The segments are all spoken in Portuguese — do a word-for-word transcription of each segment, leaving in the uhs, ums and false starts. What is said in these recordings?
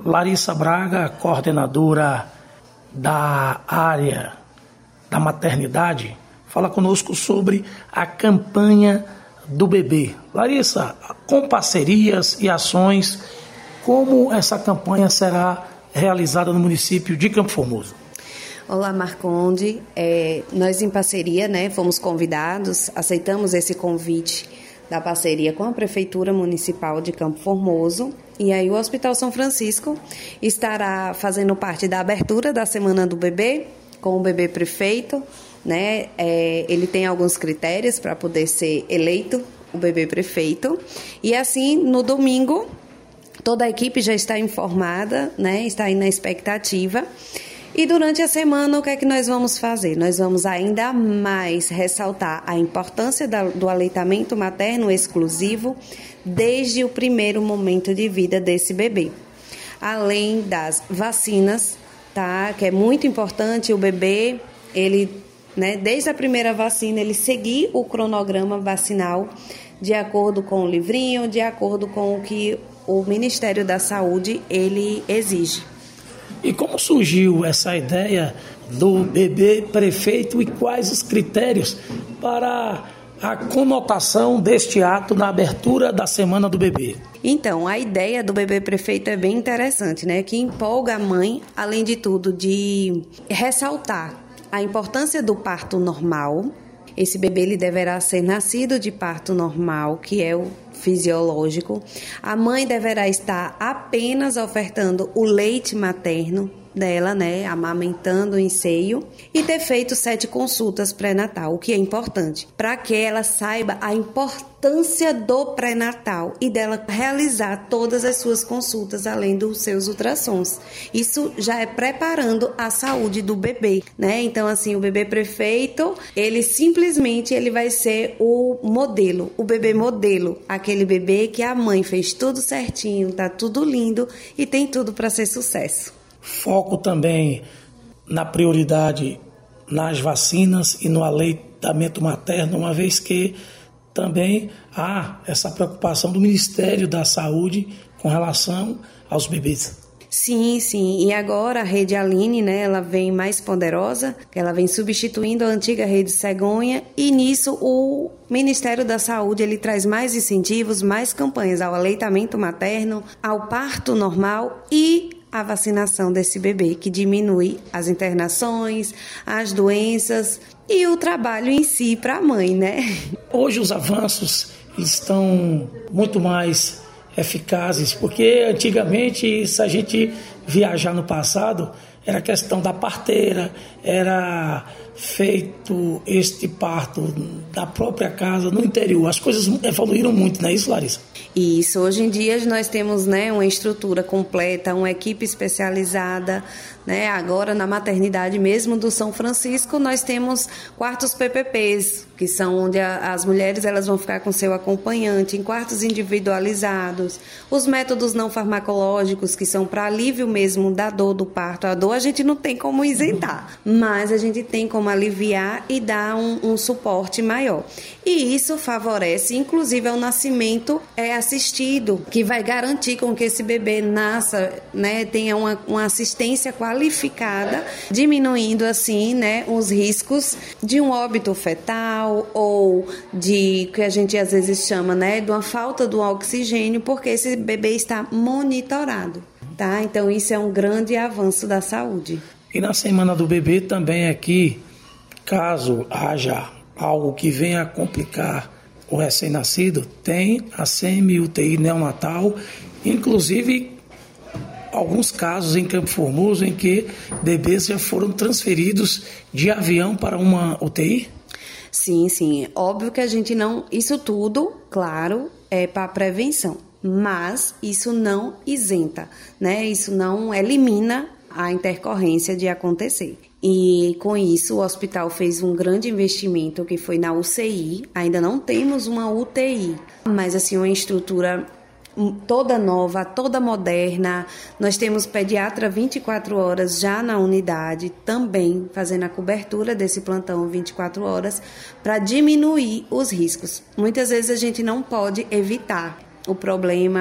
Larissa Braga, coordenadora da área da maternidade, fala conosco sobre a campanha do bebê. Larissa, com parcerias e ações, como essa campanha será realizada no município de Campo Formoso? Olá, Marconde. É, nós, em parceria, né, fomos convidados, aceitamos esse convite da parceria com a Prefeitura Municipal de Campo Formoso. E aí o Hospital São Francisco estará fazendo parte da abertura da Semana do Bebê, com o bebê prefeito, né? É, ele tem alguns critérios para poder ser eleito o bebê prefeito. E assim, no domingo, toda a equipe já está informada, né? Está aí na expectativa. E durante a semana, o que é que nós vamos fazer? Nós vamos ainda mais ressaltar a importância do aleitamento materno exclusivo desde o primeiro momento de vida desse bebê. Além das vacinas, tá? Que é muito importante o bebê, ele, né, desde a primeira vacina, ele seguir o cronograma vacinal de acordo com o livrinho, de acordo com o que o Ministério da Saúde ele exige. E como surgiu essa ideia do bebê prefeito e quais os critérios para a conotação deste ato na abertura da Semana do Bebê? Então, a ideia do bebê prefeito é bem interessante, né? Que empolga a mãe, além de tudo, de ressaltar a importância do parto normal. Esse bebê ele deverá ser nascido de parto normal, que é o fisiológico. A mãe deverá estar apenas ofertando o leite materno dela, né, amamentando em seio, e ter feito sete consultas pré-natal, o que é importante, para que ela saiba a importância do pré-natal e dela realizar todas as suas consultas, além dos seus ultrassons. Isso já é preparando a saúde do bebê, né? Então, assim, o bebê prefeito, ele simplesmente ele vai ser o modelo, o bebê modelo, aquele bebê que a mãe fez tudo certinho, tá tudo lindo e tem tudo para ser sucesso. Foco também na prioridade nas vacinas e no aleitamento materno, uma vez que também há essa preocupação do Ministério da Saúde com relação aos bebês. Sim, sim. E agora a Rede Aline, né, ela vem mais poderosa, ela vem substituindo a antiga Rede Cegonha, e nisso o Ministério da Saúde ele traz mais incentivos, mais campanhas ao aleitamento materno, ao parto normal e a vacinação desse bebê, que diminui as internações, as doenças e o trabalho em si para a mãe, né? Hoje os avanços estão muito mais eficazes, porque antigamente, se a gente viajar no passado, era questão da parteira, era feito este parto da própria casa, no interior. As coisas evoluíram muito, não é isso, Larissa? Isso, hoje em dia nós temos, né, uma estrutura completa, uma equipe especializada, né? Agora na maternidade mesmo do São Francisco nós temos quartos P P Ps, que são onde a, as mulheres elas vão ficar com seu acompanhante em quartos individualizados, os métodos não farmacológicos que são para alívio mesmo da dor do parto. A dor a gente não tem como isentar, mas a gente tem como aliviar e dar um, um suporte maior. E isso favorece, inclusive, ao nascimento é, assistido, que vai garantir com que esse bebê nasça, né, tenha uma, uma assistência qualificada, diminuindo assim, né, os riscos de um óbito fetal ou de que a gente às vezes chama, né, de uma falta do oxigênio, porque esse bebê está monitorado, tá? Então isso é um grande avanço da saúde. E na Semana do Bebê também aqui, caso haja algo que venha a complicar o recém-nascido, tem a semi-U T I neonatal, inclusive alguns casos em Campo Formoso em que bebês já foram transferidos de avião para uma U T I? Sim, sim. Óbvio que a gente não... Isso tudo, claro, é para prevenção, mas isso não isenta, né? Isso não elimina a intercorrência de acontecer. E com isso o hospital fez um grande investimento que foi na U C I. Ainda não temos uma U T I, mas assim uma estrutura toda nova, toda moderna. Nós temos pediatra vinte e quatro horas já na unidade, também fazendo a cobertura desse plantão vinte e quatro horas para diminuir os riscos. Muitas vezes a gente não pode evitar o problema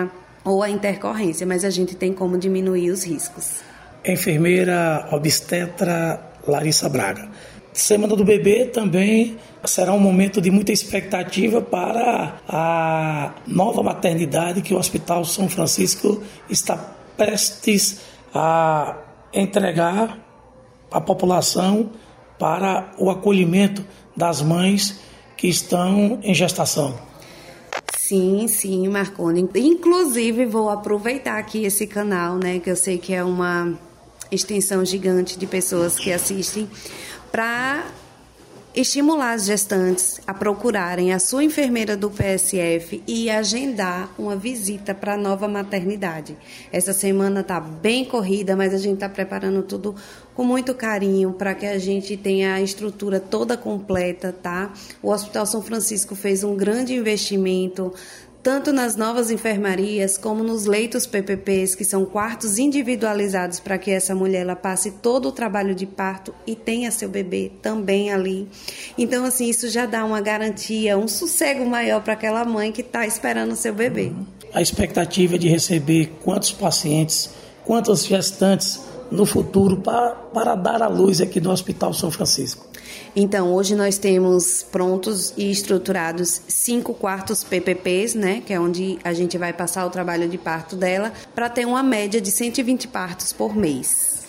ou a intercorrência, mas a gente tem como diminuir os riscos. Enfermeira obstetra Larissa Braga. Semana do Bebê também será um momento de muita expectativa para a nova maternidade que o Hospital São Francisco está prestes a entregar à população para o acolhimento das mães que estão em gestação. Sim, sim, Marconi. Inclusive, vou aproveitar aqui esse canal, né, que eu sei que é uma extensão gigante de pessoas que assistem, para estimular as gestantes a procurarem a sua enfermeira do P S F e agendar uma visita para a nova maternidade. Essa semana está bem corrida, mas a gente está preparando tudo com muito carinho para que a gente tenha a estrutura toda completa, tá? O Hospital São Francisco fez um grande investimento tanto nas novas enfermarias como nos leitos P P Ps, que são quartos individualizados para que essa mulher ela passe todo o trabalho de parto e tenha seu bebê também ali. Então, assim, isso já dá uma garantia, um sossego maior para aquela mãe que está esperando o seu bebê. A expectativa de receber quantos pacientes, quantas gestantes no futuro para, para dar à luz aqui no Hospital São Francisco? Então, hoje nós temos prontos e estruturados cinco quartos P P Ps, né, que é onde a gente vai passar o trabalho de parto dela, para ter uma média de cento e vinte partos por mês.